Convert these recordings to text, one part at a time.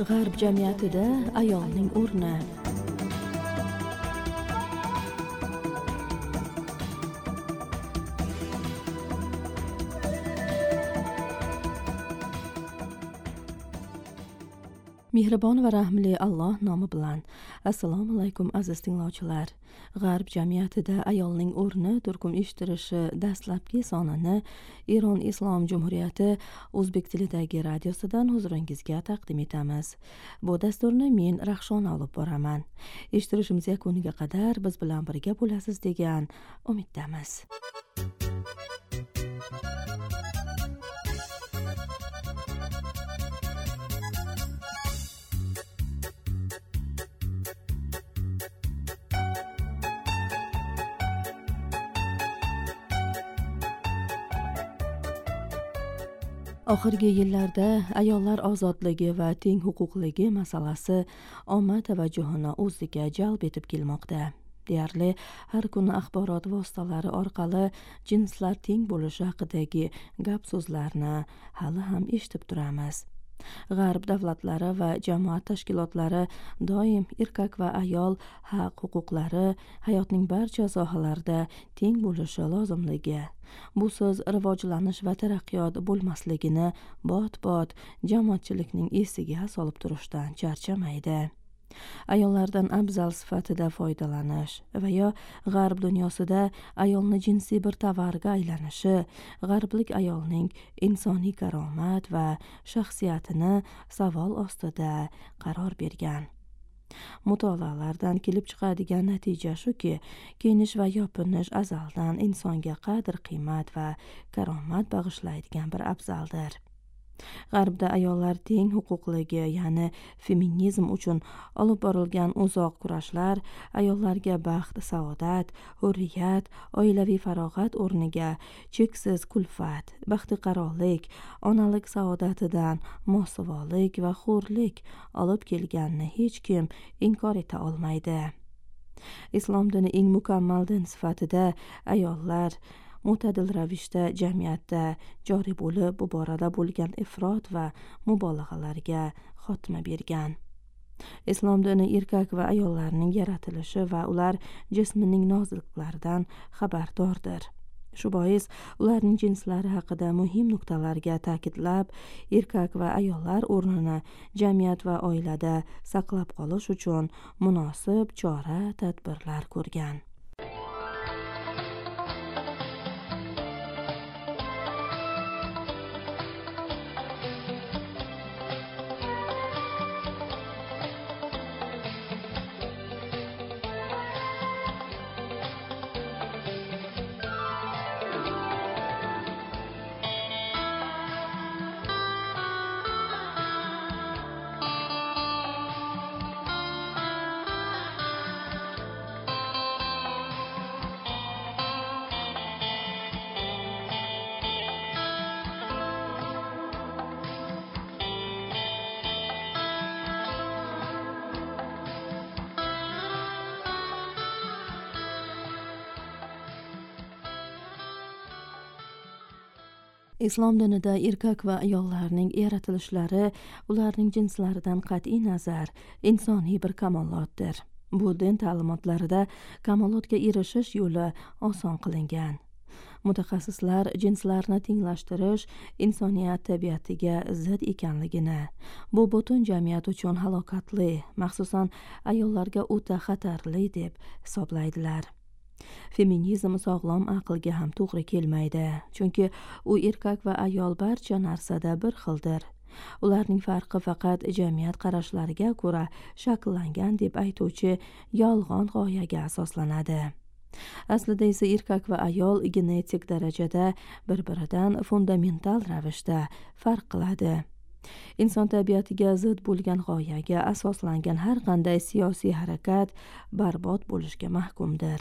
G'arb jamiyatida ayolning o'rni. Mehribon va rahmli Alloh nomi bilan. Assalomu alaykum aziz tinglovchilar. G'arb jamiyatida ayolning o'rni turkum eshittirishi dastlabki sonini Eron Islom Jumhuriyati o'zbek tilidagi radiosidan huzuringizga taqdim etamiz. Bu dasturni men Rahshona olib boraman. Eshittirishimiz yakuniga qadar biz bilan birga bo'lasiz degan umiddamiz. Oxirgi yillarda ayollar ozodligi va teng huquqligi masalasi omma tavajjuhini o'ziga jalb etib kelmoqda. Deyarli har kuni axborot vositalari orqali jinslar teng bo'lishi haqidagi gap-so'zlarni hali ham eshitib turamiz. G'arb davlatlari va jamoat tashkilotlari doim erkak va ayol haq-huquqlari hayotning barcha sohalarida teng bo'lishi lozimligi, bu so'z rivojlanish va taraqqiyot bo'lmasligini bot-bot jamoatchilikning esiga solib turishdan charchamaydi. Ayollardan afzal sifatida foydalanish va yo g'arb dunyosida ayolni jinsiy bir tovarga aylanishi g'arblik ayolning insoniy karomat va shaxsiyatini savol ostida qaror bergan. Mutolaalardan kelib chiqadigan natija shuki, kiyinish va yopinish azaldan insonga qadr-qiymat va karomat bag'ishlaydigan bir afzaldir. G'arbda ayollar teng huquqligi, ya'ni feminizm uchun olib borilgan uzoq kurashlar ayollarga baxt, saodat, hurriyat, oilaviy farog'at o'rniga cheksiz kulfat, baxtiqarolik, onalik saodatidan mosuvolik va hurlik olib kelganini hech kim inkor eta olmaydi. Islom dini eng mukammal din sifatida ayollar mo'tadil ravishda jamiyatda joriy bo'lib, bu borada bo'lgan ifrot va mubolag'alarga xotima bergan. Islom dini erkak va ayollarning yaratilishi va ular jismining noziliklaridan xabardordir. Shu bois ularning jinslari haqida muhim nuqtalarga ta'kidlab, erkak va ayollar o'rnini jamiyat va oilada saqlab qolish uchun munosib chora-tadbirlar ko'rgan. Islom dinida erkak va ayollarning yaratilishlari ularning jinslaridan qat'iy nazar insoniy bir kamolotdir. Bu din ta'limotlarida kamolotga erishish yo'li oson qilingan. Mutaxassislar jinslarni tenglashtirish insoniyat tabiatiga zid ekanligini, bu butun jamiyat uchun halokatli, maxsusan ayollarga o'ta xatarli deb hisoblaydilar. Feminizm sog'lom aqlga ham to'g'ri kelmaydi, chunki u erkak va ayol barcha narsada bir xildir. Ularning farqi faqat jamiyat qarashlariga ko'ra shakllangan deb aytuvchi yolg'on g'oyaga asoslanadi. Aslida esa erkak va ayol genetik darajada bir-biridan fundamental ravishda farq qiladi. Inson tabiatiga zid bo'lgan g'oyaga asoslangan har qanday siyosiy harakat barbod bo'lishga mahkumdir.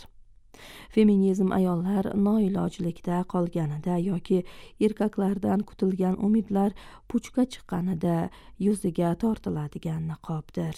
Feminizm ayollar noilojlikda qolganida yoki erkaklardan kutilgan umidlar puchga chiqqanida yuziga tortiladigan niqobdir.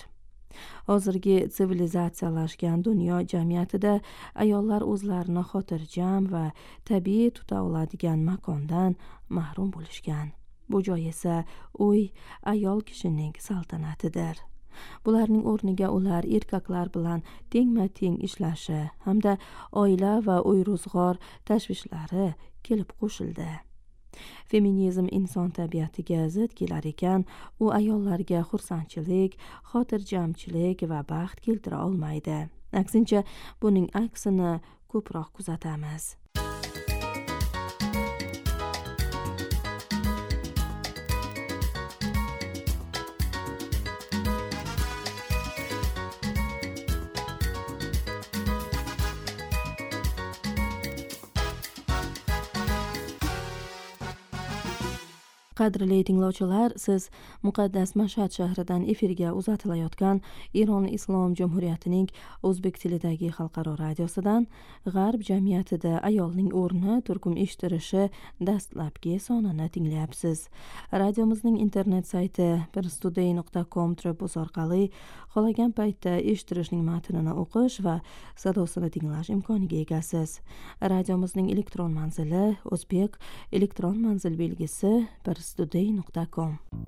Hozirgi sivilizatsiyalashgan dunyo jamiyatida ayollar o'zlarini xotirjam va tabiiy tuta oladigan makondan mahrum bo'lishgan. Bu joy esa uy ayol kishining saltanatidir. Bularning o'rniga ular erkaklar bilan tengma-teng ishlashi hamda oila va uy-ro'zg'or tashvishlari kelib qo'shildi. Feminizm inson tabiatiga zid kelar ekan, u ayollarga xursandchilik, xotirjamchilik va baxt keltira olmaydi. Aksincha, buning aksini ko'proq kuzatamiz. Qadrli tinglovchilar, siz muqaddas Mashhad shahridan efirga uzatilayotgan Iron Islom Jumhuriyatining o'zbek tilidagi xalqaro radiosidan G'arb jamiyatida ayolning o'rni turkum eshittirishi dastlabki sonini tinglayapsiz. Radiomizning internet sayti pirstoday.com orqali xohlagan paytda eshittirishning matnini o'qish va sadosini tinglash imkoniga egasiz. Radiomizning elektron manzili o'zbek elektron manzil belgisi pirstoday.com.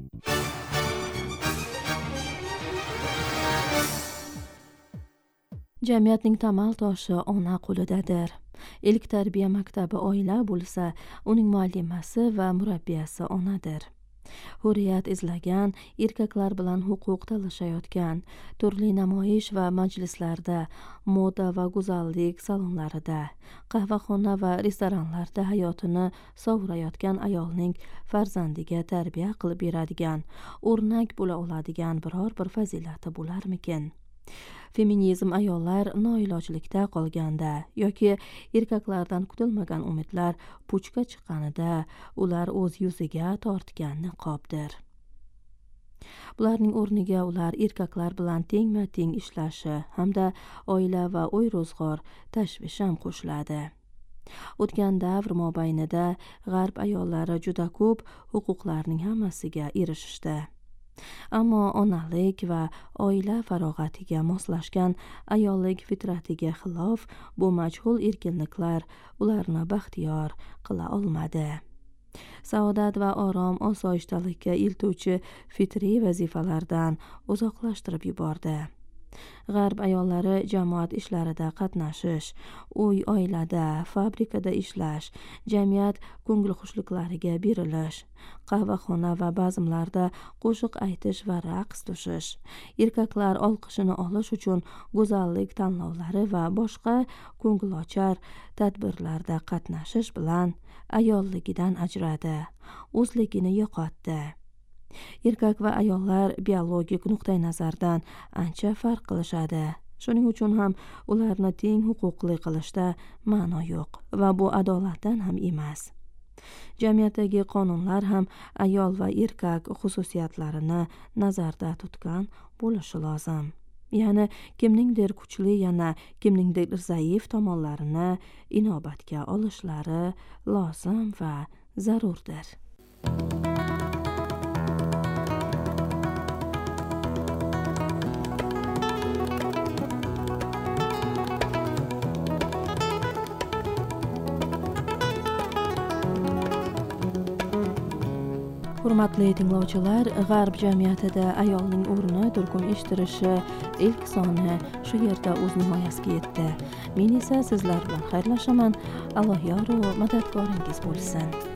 Jamiyatning tamal toshi ona qo'lidadir. Ilk tarbiya maktabi oila bo'lsa, uning muallimasi va murabbiyasi onadir. Hurriyat izlagan, erkaklar bilan huquq talashayotgan, turli namoyish va majlislarda, moda va go'zallik salonlarida, qahvaxona va restoranlarda hayotini sovurayotgan ayolning farzandiga tarbiya qilib beradigan, o'rnak bo'la oladigan biror bir fazilati bo'larmikin? Feminizm ayollar noilojlikda qolganda yoki erkaklardan kutilmagan umidlar puchga chiqqanida ular o'z yuziga tortgan niqobdir. Bularning o'rniga ular erkaklar bilan tengma-teng ishlashi hamda oila va uy-ro'zg'or tashvishi ham qo'shiladi. O'tgan davr mobaynida g'arb ayollari juda ko'p huquqlarning hammasiga erishishdi. Ammo onalik va oila farog'atiga moslashgan ayollik fitratiga xilof bu majhul erkinliklar ularni baxtiyor qila olmadi. Saodat va orom osoyishtalikka iltuvchi fitriy vazifalardan uzoqlashtirib yubordi. G'arb ayollari jamoat ishlarida qatnashish, uy oilada, fabrikada ishlash, jamiyat ko'ngilxushliklariga berilish, qahvaxona va bazmlarda qo'shiq aytish va raqs tushish, erkaklar olqishini olish uchun go'zallik tanlovlari va boshqa ko'ngilochar tadbirlarda qatnashish bilan ayolligidan ajradi, o'zligini yo'qotdi. Erkak va ayollar biologik nuqtai nazardan ancha farq qilishadi. Shuning uchun ham ularni teng huquqli qilishda ma'no yo'q va bu adolatdan ham emas. Jamiyatdagi qonunlar ham ayol va erkak xususiyatlarini nazarda tutgan bo'lishi lozim. Ya'ni kimningdir kuchli, yana kimningdir zaif tomonlarini inobatga olishlari lozim va zarurdir. Hurmatli tinglovchilar, G'arb jamiyatida ayolning o'rni turkum eshittirishi ilk soni shu yerda o'z nihoyasiga yetdi. Men esa sizlar bilan xayrlashaman. Alloh yor va madadkoringiz bo'lsin.